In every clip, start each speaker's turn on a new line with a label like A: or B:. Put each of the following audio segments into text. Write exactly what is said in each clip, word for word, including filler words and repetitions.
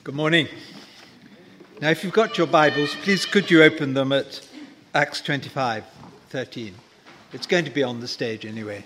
A: Good morning. Now, if you've got your Bibles, please could you open them at Acts twenty-five thirteen. It's going to be on the stage anyway.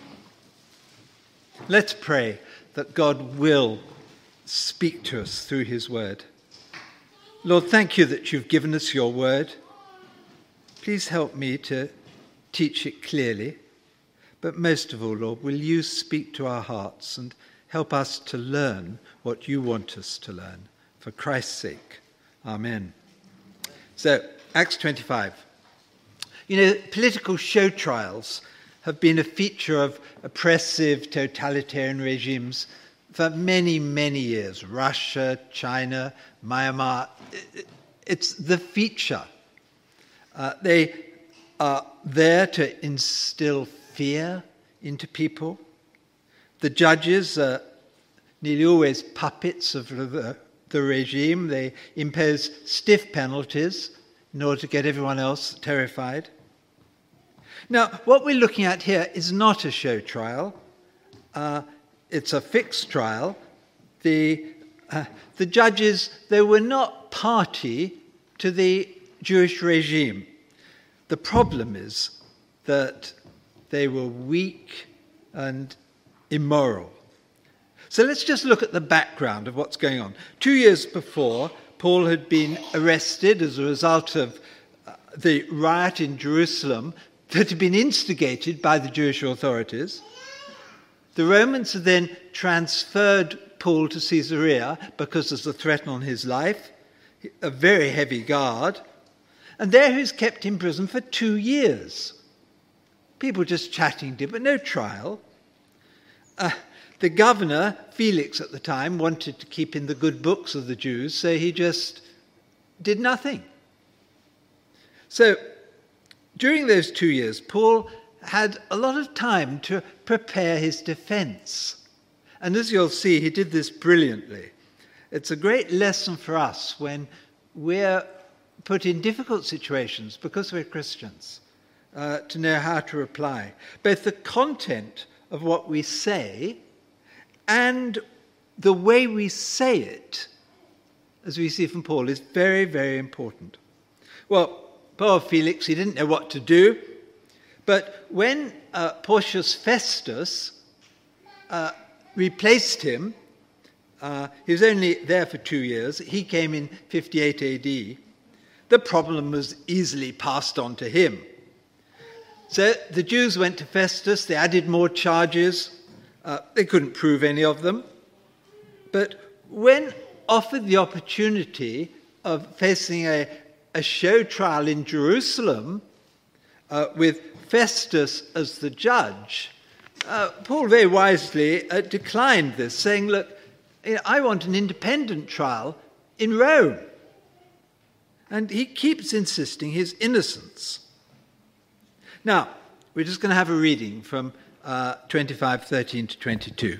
A: Let's pray that God will speak to us through his word. Lord, thank you that you've given us your word. Please help me to teach it clearly. But most of all, Lord, will you speak to our hearts and help us to learn what you want us to learn. For Christ's sake. Amen. So, Acts twenty-five. You know, political show trials have been a feature of oppressive totalitarian regimes for many, many years. Russia, China, Myanmar. It's the feature. Uh, they are there to instill fear into people. The judges are nearly always puppets of the, the regime. They impose stiff penalties in order to get everyone else terrified. Now, what we're looking at here is not a show trial. Uh, it's a fixed trial. The, uh, the judges, they were not party to the Jewish regime. The problem is that they were weak and immoral. So let's just look at the background of what's going on. Two years before, Paul had been arrested as a result of uh, the riot in Jerusalem that had been instigated by the Jewish authorities. The Romans had then transferred Paul to Caesarea because there's a threat on his life, a very heavy guard, and there he was kept in prison for two years. People just chatting to him, but no trial. Uh, the governor, Felix at the time, wanted to keep in the good books of the Jews, so he just did nothing. So during those two years, Paul had a lot of time to prepare his defense. And as you'll see, he did this brilliantly. It's a great lesson for us when we're put in difficult situations because we're Christians, uh, to know how to reply. Both the content of what we say and the way we say it, as we see from Paul, is very, very important. Well, poor Felix, he didn't know what to do. But when uh, Porcius Festus uh, replaced him, uh, he was only there for two years. He came in fifty-eight A D. The problem was easily passed on to him. So the Jews went to Festus. They added more charges. Uh, they couldn't prove any of them. But when offered the opportunity of facing a, a show trial in Jerusalem uh, with Festus as the judge, uh, Paul very wisely uh, declined this, saying, look, you know, I want an independent trial in Rome. And he keeps insisting his innocence. Now, we're just going to have a reading from uh, twenty-five thirteen to twenty-two.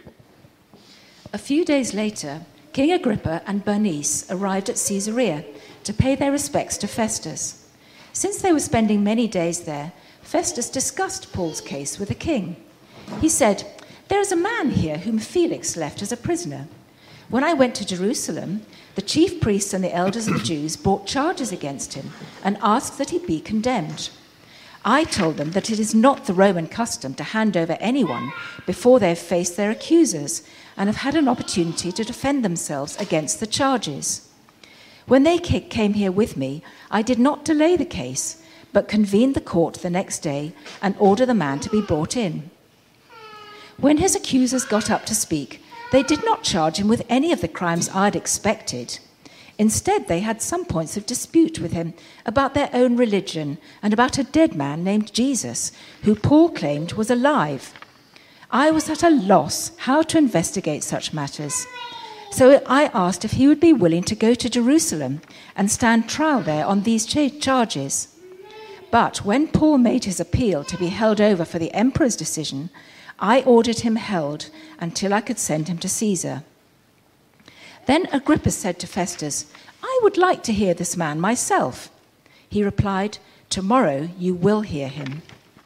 B: A few days later, King Agrippa and Bernice arrived at Caesarea to pay their respects to Festus. Since they were spending many days there, Festus discussed Paul's case with the king. He said, "There is a man here whom Felix left as a prisoner. When I went to Jerusalem, the chief priests and the elders of the Jews brought charges against him and asked that he be condemned. I told them that it is not the Roman custom to hand over anyone before they have faced their accusers and have had an opportunity to defend themselves against the charges. When they came here with me, I did not delay the case, but convened the court the next day and ordered the man to be brought in. When his accusers got up to speak, they did not charge him with any of the crimes I had expected. Instead, they had some points of dispute with him about their own religion and about a dead man named Jesus, who Paul claimed was alive. I was at a loss how to investigate such matters. So I asked if he would be willing to go to Jerusalem and stand trial there on these charges. But when Paul made his appeal to be held over for the emperor's decision, I ordered him held until I could send him to Caesar." Then Agrippa said to Festus, "I would like to hear this man myself." He replied, "Tomorrow you will hear him."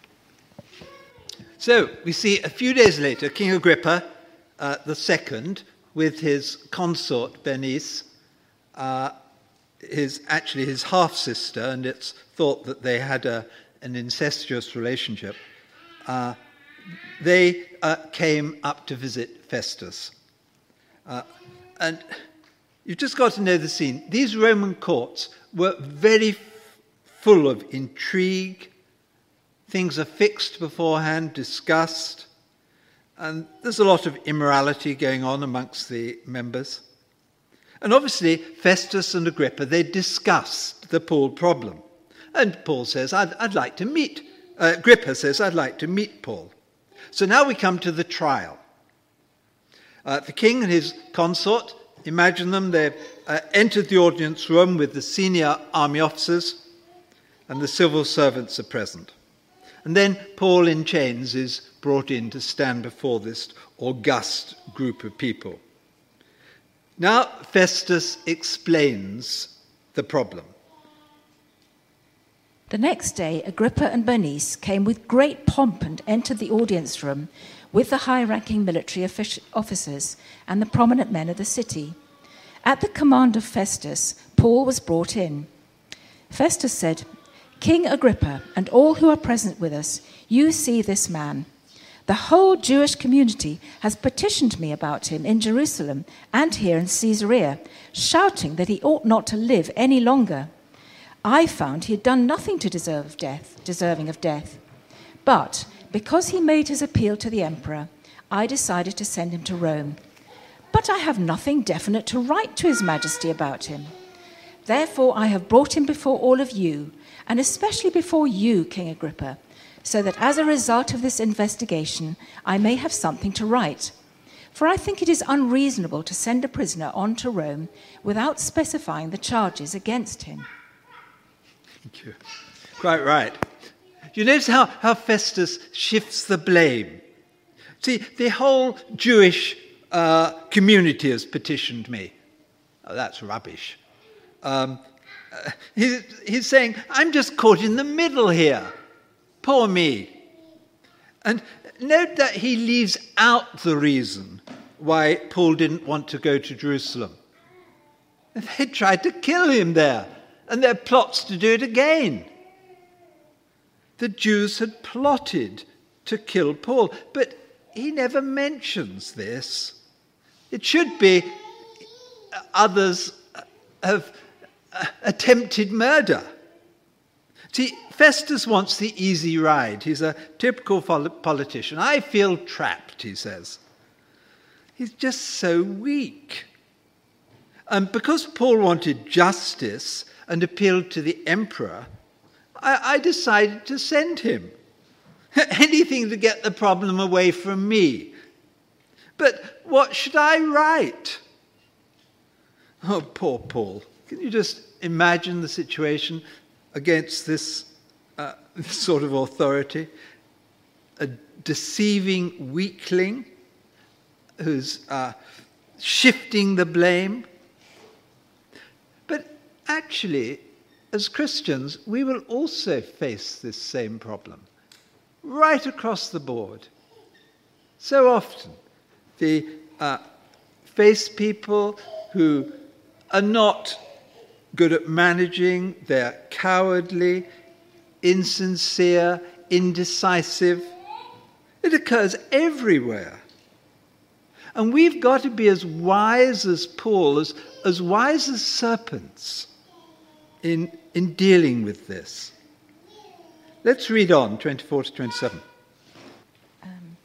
A: So we see a few days later, King Agrippa uh, the second, with his consort Bernice, uh, his actually his half-sister, and it's thought that they had a, an incestuous relationship, uh, they uh, came up to visit Festus. Uh, and you've just got to know the scene. These Roman courts were very f- full of intrigue. Things are fixed beforehand, discussed. And there's a lot of immorality going on amongst the members. And obviously, Festus and Agrippa, they discussed the Paul problem. And Paul says, I'd, I'd like to meet, uh, Agrippa says, I'd like to meet Paul. So now we come to the trial. Uh, the king and his consort, imagine them, they've uh, entered the audience room with the senior army officers, and the civil servants are present. And then Paul in chains is brought in to stand before this august group of people. Now Festus explains the problem.
B: The next day, Agrippa and Bernice came with great pomp and entered the audience room with the high-ranking military officers and the prominent men of the city. At the command of Festus, Paul was brought in. Festus said, "King Agrippa and all who are present with us, you see this man. The whole Jewish community has petitioned me about him in Jerusalem and here in Caesarea, shouting that he ought not to live any longer. I found he had done nothing to deserve death, deserving of death. But because he made his appeal to the emperor, I decided to send him to Rome. But I have nothing definite to write to his majesty about him. Therefore I have brought him before all of you, and especially before you, King Agrippa, so that as a result of this investigation, I may have something to write. For I think it is unreasonable to send a prisoner on to Rome without specifying the charges against him."
A: Thank you. Quite right. You notice how, how Festus shifts the blame. See, the whole Jewish uh, community has petitioned me. Oh, that's rubbish. Um, uh, he's, he's saying, I'm just caught in the middle here. Poor me. And note that he leaves out the reason why Paul didn't want to go to Jerusalem. They tried to kill him there, and there are plots to do it again. The Jews had plotted to kill Paul, but he never mentions this. It should be others have attempted murder. See, Festus wants the easy ride. He's a typical politician. I feel trapped, he says. He's just so weak. And because Paul wanted justice and appealed to the emperor, I, I decided to send him. Anything to get the problem away from me. But what should I write? Oh, poor Paul. Can you just imagine the situation against this, uh, this sort of authority? A deceiving weakling who's uh, shifting the blame. But actually, as Christians, we will also face this same problem, right across the board. So often, we uh, face people who are not good at managing, they're cowardly, insincere, indecisive. It occurs everywhere. And we've got to be as wise as Paul, as, as wise as serpents in, in dealing with this. Let's read on, twenty-four to twenty-seven.
B: Um,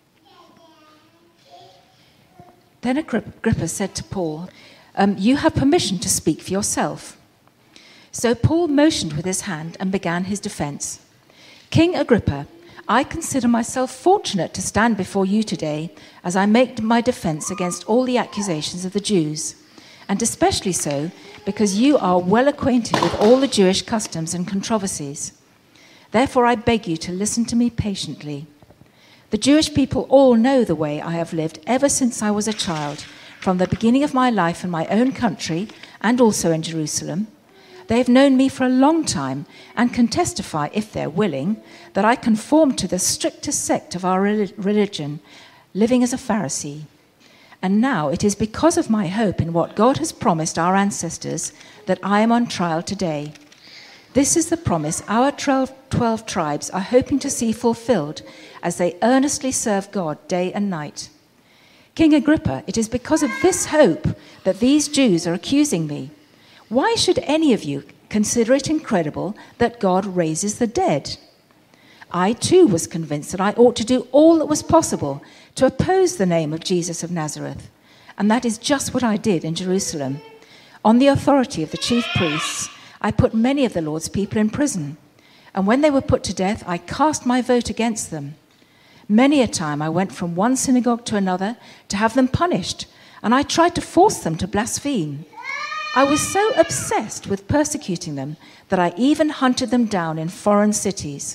B: then Agrippa said to Paul, um, "You have permission to speak for yourself." So Paul motioned with his hand and began his defense. "King Agrippa, I consider myself fortunate to stand before you today as I make my defense against all the accusations of the Jews, and especially so because you are well acquainted with all the Jewish customs and controversies. Therefore I beg you to listen to me patiently. The Jewish people all know the way I have lived ever since I was a child, from the beginning of my life in my own country and also in Jerusalem. They have known me for a long time and can testify, if they're willing, that I conform to the strictest sect of our religion, living as a Pharisee. And now it is because of my hope in what God has promised our ancestors that I am on trial today. This is the promise our twelve, twelve tribes are hoping to see fulfilled as they earnestly serve God day and night. King Agrippa, it is because of this hope that these Jews are accusing me. Why should any of you consider it incredible that God raises the dead? I too was convinced that I ought to do all that was possible to oppose the name of Jesus of Nazareth. And that is just what I did in Jerusalem. On the authority of the chief priests, I put many of the Lord's people in prison. And when they were put to death, I cast my vote against them. Many a time I went from one synagogue to another to have them punished, and I tried to force them to blaspheme. I was so obsessed with persecuting them that I even hunted them down in foreign cities.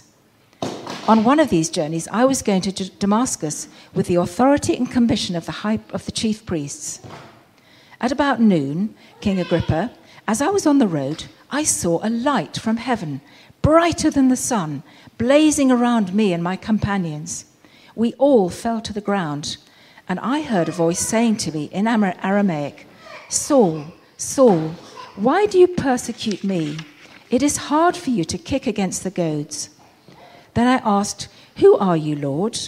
B: On one of these journeys, I was going to Damascus with the authority and commission of the, high, of the chief priests. At about noon, King Agrippa, as I was on the road, I saw a light from heaven, brighter than the sun, blazing around me and my companions. We all fell to the ground, and I heard a voice saying to me in Aramaic, "Saul, Saul, why do you persecute me? It is hard for you to kick against the goads." Then I asked, "Who are you, Lord?"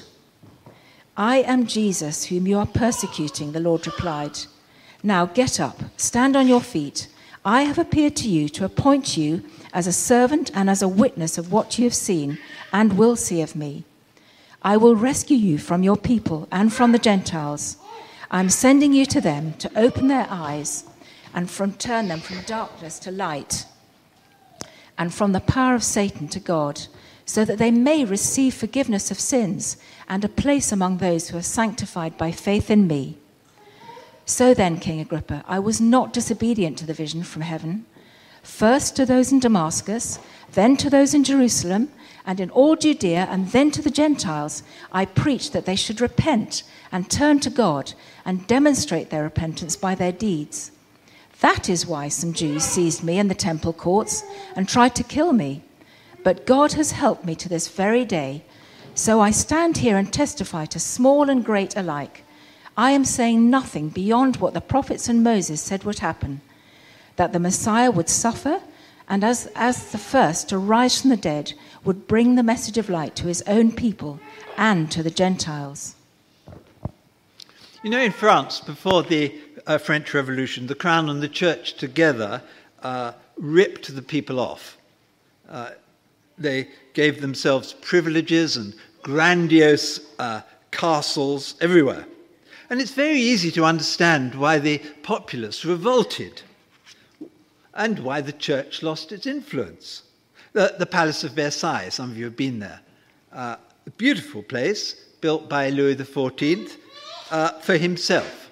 B: "I am Jesus, whom you are persecuting," the Lord replied. "Now get up, stand on your feet. I have appeared to you to appoint you as a servant and as a witness of what you have seen and will see of me. I will rescue you from your people and from the Gentiles. I am sending you to them to open their eyes and from turn them from darkness to light and from the power of Satan to God, so that they may receive forgiveness of sins and a place among those who are sanctified by faith in me." So then, King Agrippa, I was not disobedient to the vision from heaven. First to those in Damascus, then to those in Jerusalem, and in all Judea, and then to the Gentiles, I preached that they should repent and turn to God and demonstrate their repentance by their deeds. That is why some Jews seized me in the temple courts and tried to kill me. But God has helped me to this very day. So I stand here and testify to small and great alike. I am saying nothing beyond what the prophets and Moses said would happen, that the Messiah would suffer, and as, as the first to rise from the dead, would bring the message of light to his own people and to the Gentiles.
A: You know, in France, before the uh, French Revolution, the Crown and the Church together uh, ripped the people off. Uh, they gave themselves privileges and grandiose uh, castles everywhere. And it's very easy to understand why the populace revolted and why the church lost its influence. The, the Palace of Versailles, some of you have been there, uh, a beautiful place built by Louis the fourteenth uh, for himself.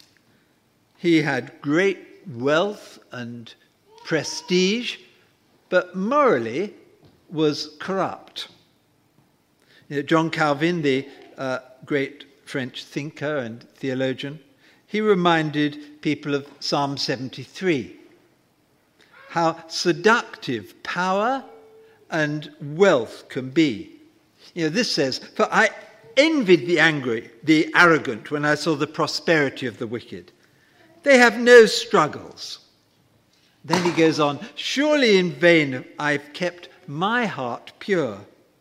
A: He had great wealth and prestige, but morally was corrupt. You know, John Calvin, the uh, great French thinker and theologian, he reminded people of Psalm seventy-three, how seductive power and wealth can be. You know, this says, "For I envied the angry, the arrogant, when I saw the prosperity of the wicked. They have no struggles." Then he goes on, "Surely in vain I've kept my heart pure."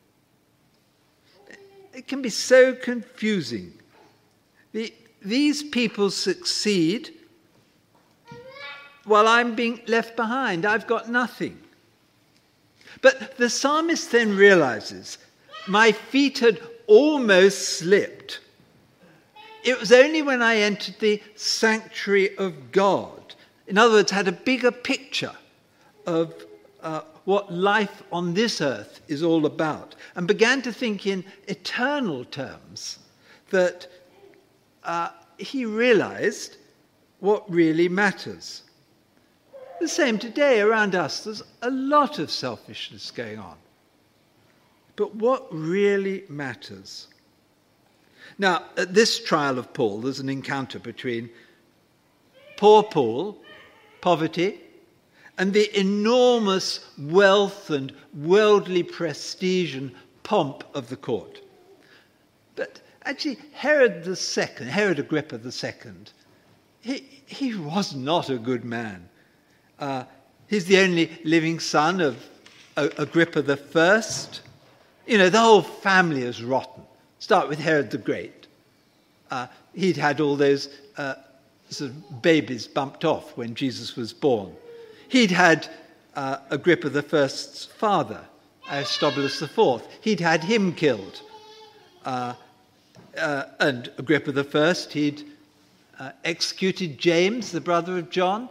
A: It can be so confusing. The, these people succeed while I'm being left behind. I've got nothing. But the psalmist then realizes, my feet had almost slipped. It was only when I entered the sanctuary of God, in other words, had a bigger picture of uh, what life on this earth is all about, and began to think in eternal terms, that uh, he realized what really matters. The same today around us. There's a lot of selfishness going on. But what really matters? Now, at this trial of Paul, there's an encounter between poor Paul, poverty, and the enormous wealth and worldly prestige and pomp of the court. But Actually, Herod the Second, Herod Agrippa the Second, he, he was not a good man. Uh, he's the only living son of uh, Agrippa the First. You know, the whole family is rotten. Start with Herod the Great. Uh, he'd had all those uh, sort of babies bumped off when Jesus was born. He'd had uh, Agrippa the First's father, Aristobulus the Fourth. He'd had him killed. Uh, uh, and Agrippa the First, he'd uh, executed James, the brother of John.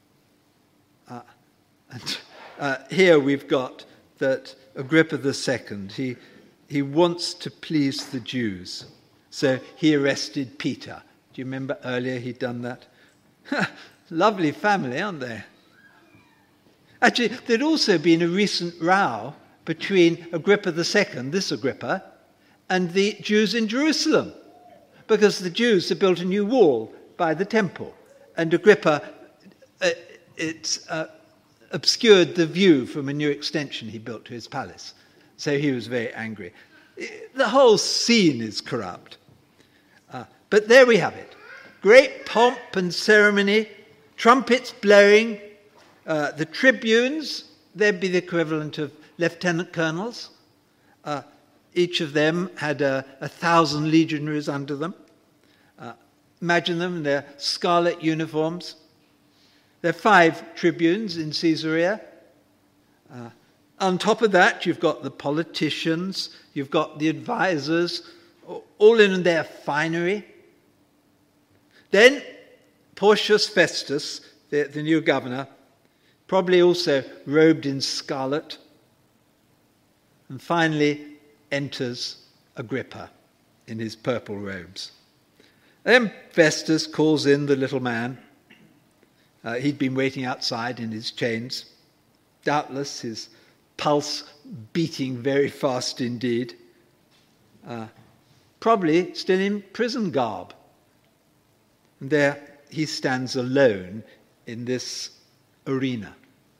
A: Uh, and uh, here we've got that Agrippa the Second, he, he wants to please the Jews. So he arrested Peter. Do you remember earlier he'd done that? Lovely family, aren't they? Actually, there'd also been a recent row between Agrippa the Second, this Agrippa, and the Jews in Jerusalem, because the Jews had built a new wall by the temple, and Agrippa, uh, it's uh, obscured the view from a new extension he built to his palace. So he was very angry. The whole scene is corrupt. Uh, but there we have it. Great pomp and ceremony, trumpets blowing, uh, the tribunes, they'd be the equivalent of lieutenant colonels. Uh, each of them had a, a thousand legionaries under them. Uh, imagine them in their scarlet uniforms. There are five tribunes in Caesarea. Uh, on top of that, you've got the politicians, you've got the advisors, all in their finery. Then Porcius Festus, the, the new governor, probably also robed in scarlet. And finally enters Agrippa in his purple robes. Then Festus calls in the little man. Uh, he'd been waiting outside in his chains, doubtless his pulse beating very fast indeed, uh, probably still in prison garb. And there he stands alone in this arena.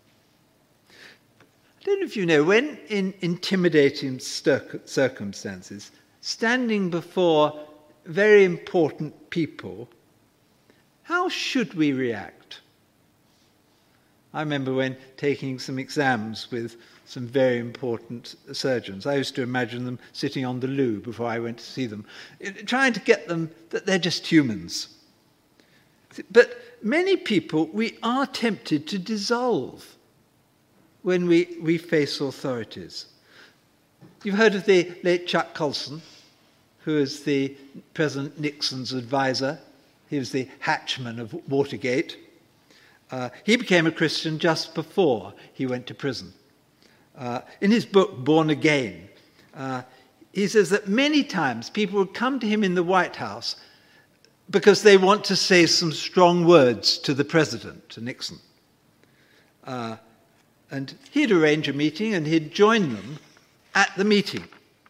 A: I don't know if you know, when in intimidating circumstances, standing before very important people, how should we react? I remember when taking some exams with some very important surgeons, I used to imagine them sitting on the loo before I went to see them, trying to get them that they're just humans. But many people, we are tempted to dissolve when we, we face authorities. You've heard of the late Chuck Colson, who is the President Nixon's advisor. He was the hatchman of Watergate. Uh, he became a Christian just before he went to prison. Uh, in his book, Born Again, uh, he says that many times people would come to him in the White House because they want to say some strong words to the president, to Nixon. Uh, and he'd arrange a meeting and he'd join them at the meeting.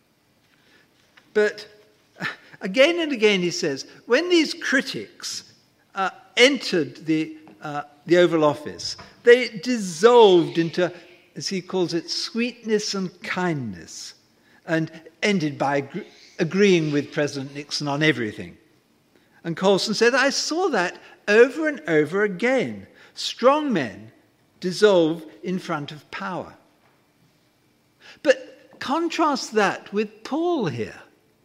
A: But again and again, he says, when these critics uh, entered the, uh, the Oval Office, they dissolved into, as he calls it, sweetness and kindness, and ended by ag- agreeing with President Nixon on everything. And Colson said, I saw that over and over again. Strong men dissolve in front of power. But contrast that with Paul here.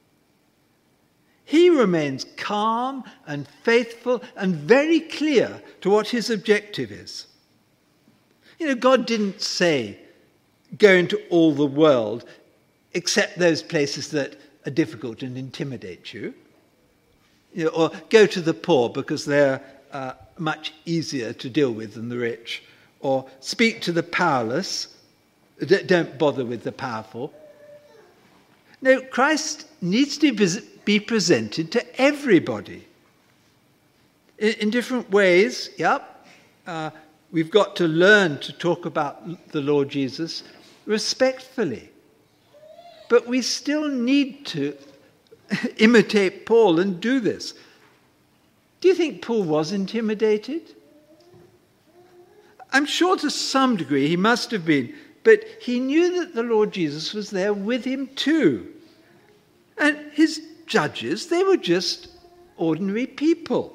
A: He remains calm and faithful and very clear to what his objective is. You know, God didn't say, go into all the world except those places that are difficult and intimidate you. You know, or go to the poor because they're uh, much easier to deal with than the rich. Or speak to the powerless. D- don't bother with the powerful. No, Christ needs to be presented to everybody. In, in different ways, yep. Uh, we've got to learn to talk about the Lord Jesus respectfully. But we still need to imitate Paul and do this. Do you think Paul was intimidated? I'm sure to some degree he must have been, but he knew that the Lord Jesus was there with him too. And his judges, they were just ordinary people.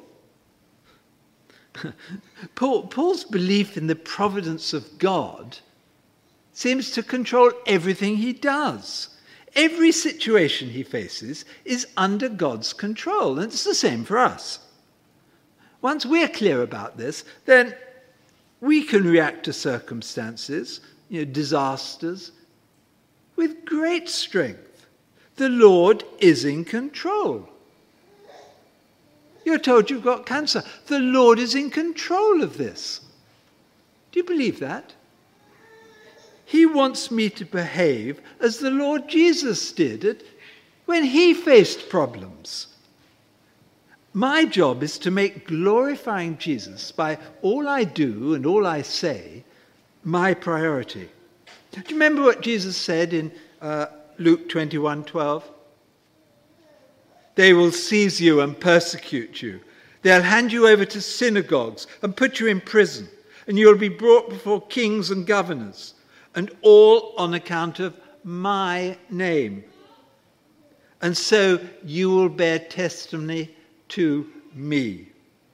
A: Paul, Paul's belief in the providence of God seems to control everything he does. Every situation he faces is under God's control, and it's the same for us. Once we're clear about this, then we can react to circumstances, you know, disasters, with great strength. The Lord is in control. You're told you've got cancer. The Lord is in control of this. Do you believe that? He wants me to behave as the Lord Jesus did when he faced problems. My job is to make glorifying Jesus by all I do and all I say my priority. Do you remember what Jesus said in uh, Luke twenty-one twelve? They will seize you and persecute you. They'll hand you over to synagogues and put you in prison, and you'll be brought before kings and governors, and all on account of my name. And so you will bear testimony to me.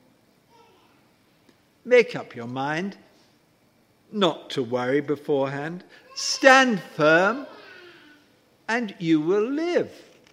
A: Make up your mind not to worry beforehand. Stand firm, and you will live.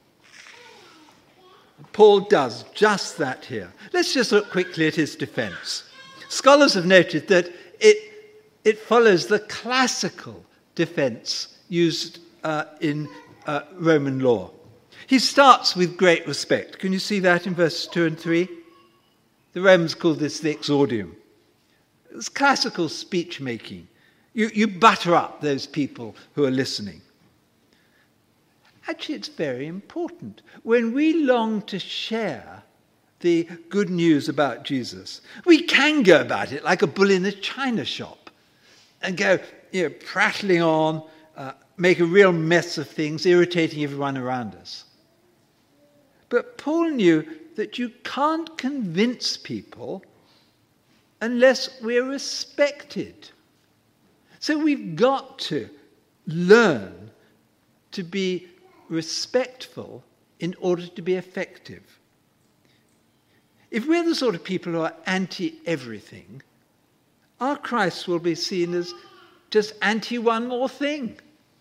A: Paul does just that here. Let's just look quickly at his defense. Scholars have noted that it, it follows the classical defense used uh, in uh, Roman law. He starts with great respect. Can you see that in verses two and three? The Romans called this the exordium. It's classical speech making. You, you butter up those people who are listening. Actually, it's very important. When we long to share the good news about Jesus, we can go about it like a bull in a china shop and go, you know, prattling on, uh, make a real mess of things, irritating everyone around us. But Paul knew that you can't convince people unless we're respected. So we've got to learn to be respectful in order to be effective. If we're the sort of people who are anti-everything, our Christ will be seen as just anti one more thing.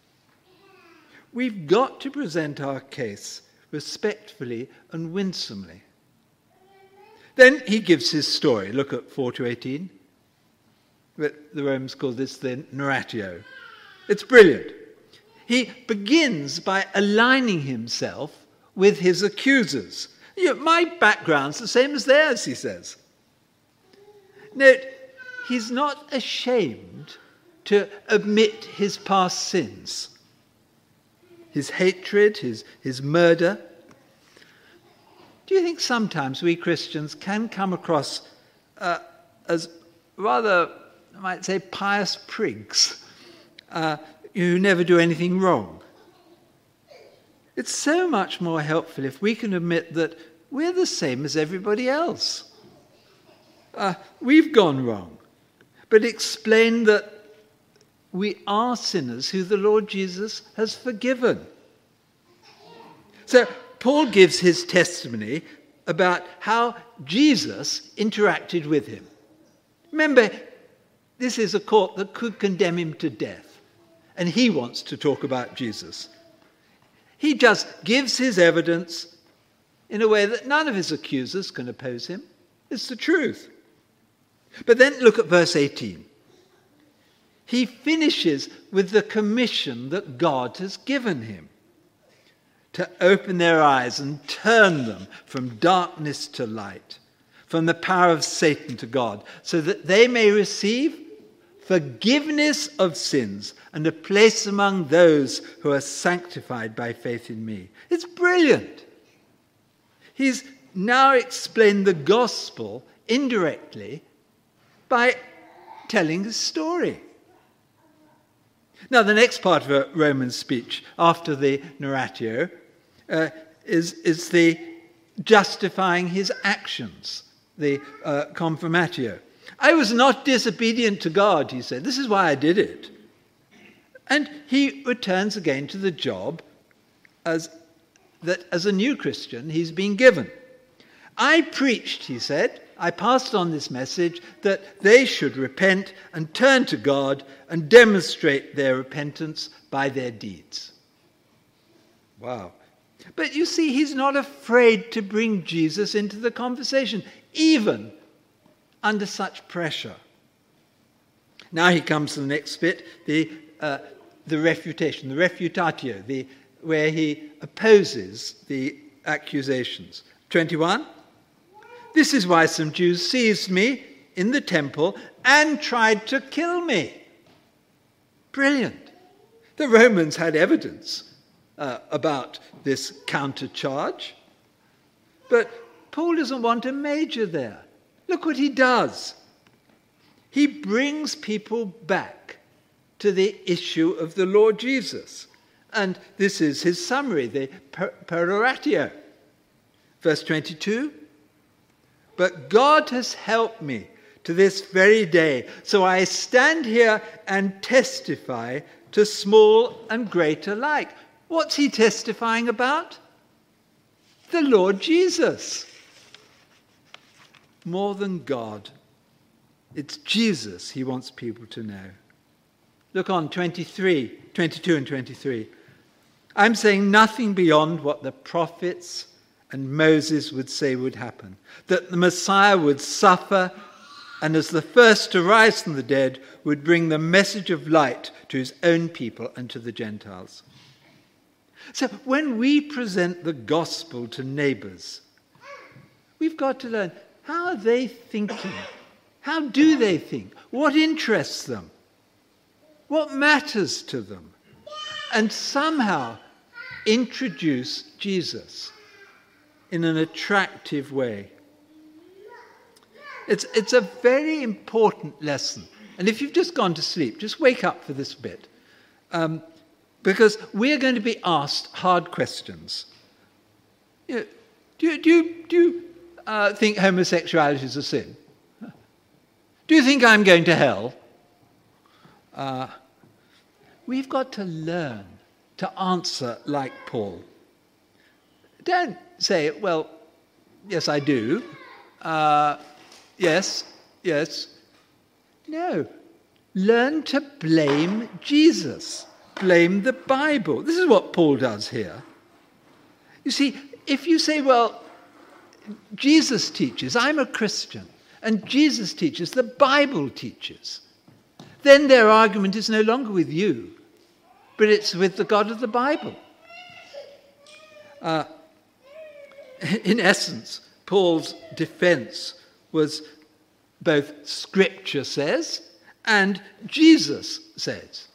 A: We've got to present our case respectfully and winsomely. Then he gives his story. Look at four to eighteen. The Romans call this the narratio. It's brilliant. He begins by aligning himself with his accusers. You know, my background's the same as theirs, he says. Note, he's not ashamed to admit his past sins, his hatred, his, his murder. Do you think sometimes we Christians can come across uh, as rather, I might say, pious prigs uh, who never do anything wrong? It's so much more helpful if we can admit that we're the same as everybody else. Uh, we've gone wrong, but explain that we are sinners who the Lord Jesus has forgiven. So Paul gives his testimony about how Jesus interacted with him. Remember, this is a court that could condemn him to death, and he wants to talk about Jesus. He just gives his evidence in a way that none of his accusers can oppose him. It's the truth. But then look at verse eighteen. He finishes with the commission that God has given him to open their eyes and turn them from darkness to light, from the power of Satan to God, so that they may receive forgiveness of sins and a place among those who are sanctified by faith in me. It's brilliant. He's now explained the gospel indirectly by telling his story. Now, the next part of a Roman speech after the narratio uh, is, is the justifying his actions, the uh, confirmatio. I was not disobedient to God, he said. This is why I did it. And he returns again to the job as that as a new Christian he's been given. I preached, he said, I passed on this message that they should repent and turn to God and demonstrate their repentance by their deeds. Wow. But you see, he's not afraid to bring Jesus into the conversation, even under such pressure. Now he comes to the next bit, the uh, the refutation, the refutatio, the, where he opposes the accusations. twenty-one. This is why some Jews seized me in the temple and tried to kill me. Brilliant. The Romans had evidence uh, about this countercharge. But Paul doesn't want to major there. Look what he does. He brings people back to the issue of the Lord Jesus. And this is his summary, the per- peroratio. Verse twenty-two. But God has helped me to this very day, so I stand here and testify to small and great alike. What's he testifying about? The Lord Jesus. More than God, it's Jesus he wants people to know. Look on twenty-three, twenty-two and twenty-three. I'm saying nothing beyond what the prophets and Moses would say would happen, that the Messiah would suffer and as the first to rise from the dead would bring the message of light to his own people and to the Gentiles. So when we present the gospel to neighbours, we've got to learn, how are they thinking? How do they think? What interests them? What matters to them? And somehow introduce Jesus in an attractive way. It's, it's a very important lesson. And if you've just gone to sleep, just wake up for this bit. Um, because we're going to be asked hard questions. You know, do you, do you, do you uh, think homosexuality is a sin? Do you think I'm going to hell? Uh, we've got to learn to answer like Paul. Don't say, well, yes, I do. Uh, yes, yes. No. Learn to blame Jesus. Blame the Bible. This is what Paul does here. You see, if you say, well, Jesus teaches, I'm a Christian, and Jesus teaches, the Bible teaches, then their argument is no longer with you, but it's with the God of the Bible. Uh, in essence, Paul's defense was both Scripture says and Jesus says.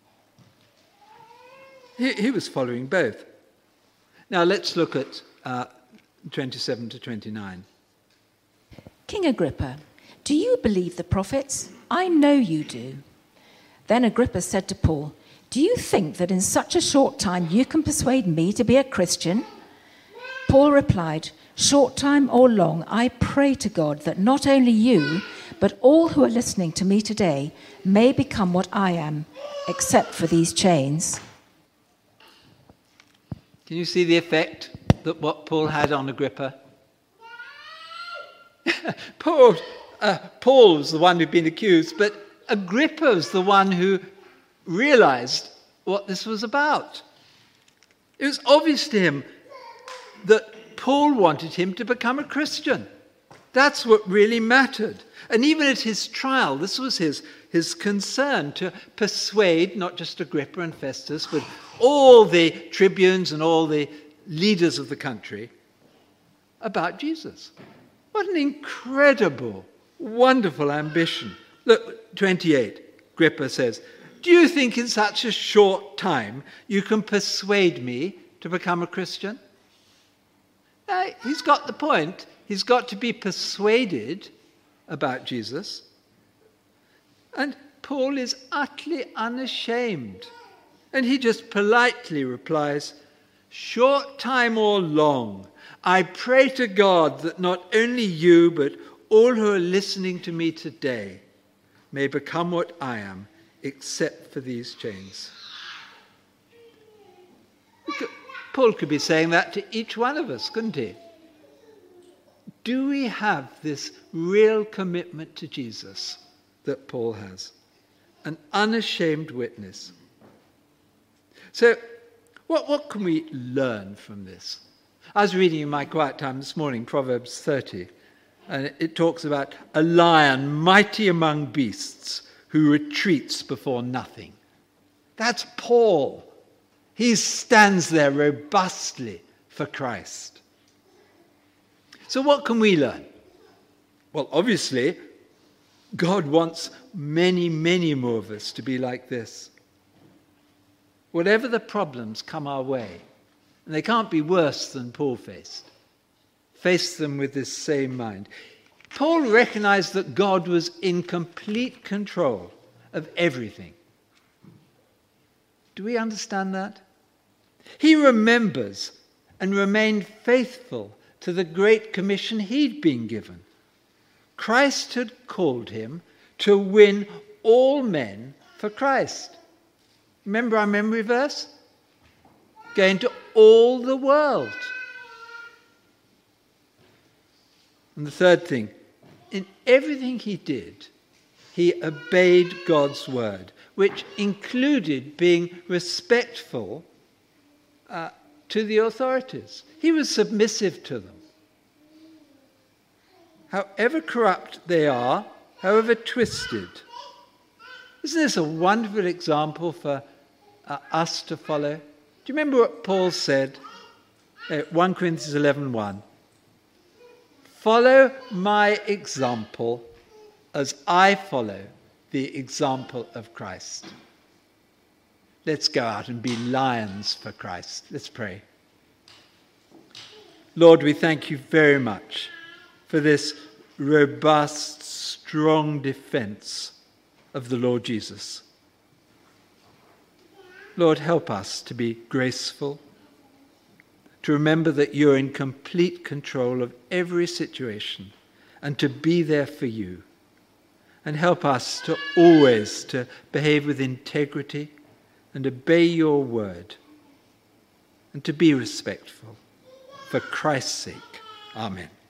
A: He, he was following both. Now let's look at uh, twenty-seven to twenty-nine.
B: King Agrippa, do you believe the prophets? I know you do. Then Agrippa said to Paul, do you think that in such a short time you can persuade me to be a Christian? Paul replied, short time or long, I pray to God that not only you, but all who are listening to me today may become what I am, except for these chains.
A: Can you see the effect that what Paul had on Agrippa? Paul, uh, Paul was the one who'd been accused, but Agrippa was the one who realized what this was about. It was obvious to him that Paul wanted him to become a Christian. That's what really mattered. And even at his trial, this was his, his concern, to persuade not just Agrippa and Festus, but all the tribunes and all the leaders of the country about Jesus. What an incredible, wonderful ambition. Look, twenty-eight, Agrippa says, do you think in such a short time you can persuade me to become a Christian? Now, he's got the point. He's got to be persuaded about Jesus. And Paul is utterly unashamed. And he just politely replies, short time or long, I pray to God that not only you, but all who are listening to me today may become what I am, except for these chains. Paul could be saying that to each one of us, couldn't he? Do we have this real commitment to Jesus that Paul has? An unashamed witness. So, what, what can we learn from this? I was reading in my quiet time this morning, Proverbs thirty, and it, it talks about a lion mighty among beasts who retreats before nothing. That's Paul. He stands there robustly for Christ. So what can we learn? Well, obviously, God wants many, many more of us to be like this. Whatever the problems come our way, and they can't be worse than Paul faced, face them with this same mind. Paul recognized that God was in complete control of everything. Do we understand that? He remembers and remained faithful to the great commission he'd been given. Christ had called him to win all men for Christ. Remember our memory verse? Go into all the world. And the third thing, in everything he did, he obeyed God's word, which included being respectful uh, to the authorities. He was submissive to them. However corrupt they are, however twisted. Isn't this a wonderful example for uh, us to follow? Do you remember what Paul said? Uh, First Corinthians eleven one. Follow my example as I follow the example of Christ. Let's go out and be lions for Christ. Let's pray. Lord, we thank you very much for this robust, strong defense of the Lord Jesus. Lord, help us to be graceful, to remember that you're in complete control of every situation and to be there for you. And help us to always to behave with integrity and obey your word and to be respectful for Christ's sake. Amen.